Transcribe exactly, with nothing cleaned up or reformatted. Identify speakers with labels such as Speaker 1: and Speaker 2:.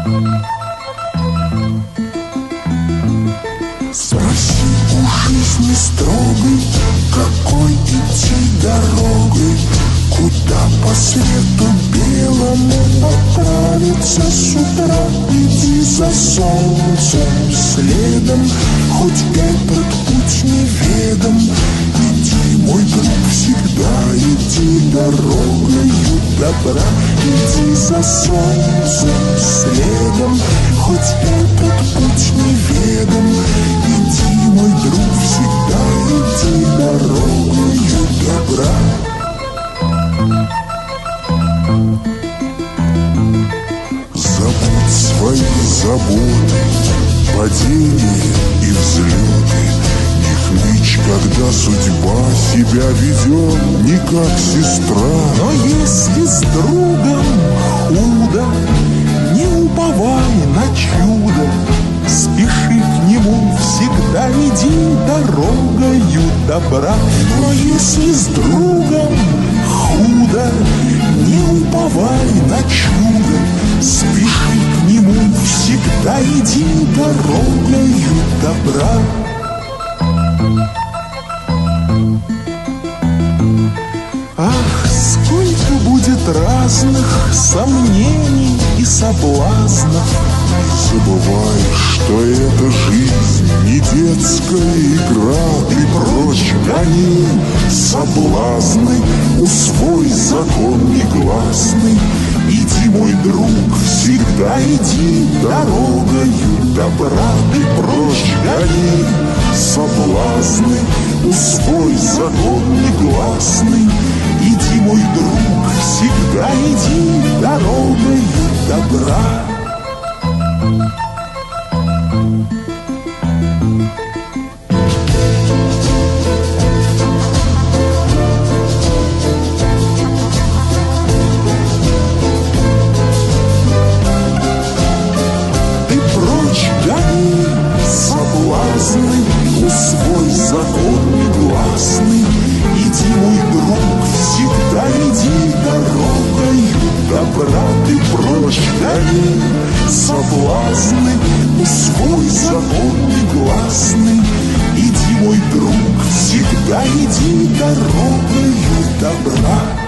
Speaker 1: Спроси у жизни строгой, какой идти дорогой, куда по свету белому отправиться с утра. Иди за солнцем следом, хоть этот путь неведом. Иди, мой друг, всегда иди дорогою добра. Иди за солнцем следом, хоть этот путь неведом. Иди, мой друг, всегда иди дорогою добра. Забудь свои заботы, падения и взлеты. Не хнычь, когда судьба себя ведет не как сестра.
Speaker 2: Но если с другом худо, не уповай на чудо. Спеши к нему, всегда иди дорогою добра. Но если с другом худо, не уповай на чудо. Спеши к нему, всегда иди дорогою добра. Ах, сколько будет разных сомнений и соблазнов.
Speaker 1: Не забывай, что эта жизнь не детская игра.
Speaker 2: Ты прочь гони
Speaker 1: соблазны, усвой закон негласный.
Speaker 2: Иди, мой друг, всегда иди дорогою добра.
Speaker 1: Ты прочь гони соблазны, усвой закон негласный.
Speaker 2: Иди, мой друг, всегда иди дорогою добра.
Speaker 1: Соблазны, усвой закон негласный.
Speaker 2: Иди, мой друг, всегда иди дорогою добра.
Speaker 1: Ты прочь гони соблазны, усвой закон негласный.
Speaker 2: Иди, мой друг, всегда иди дорогою добра.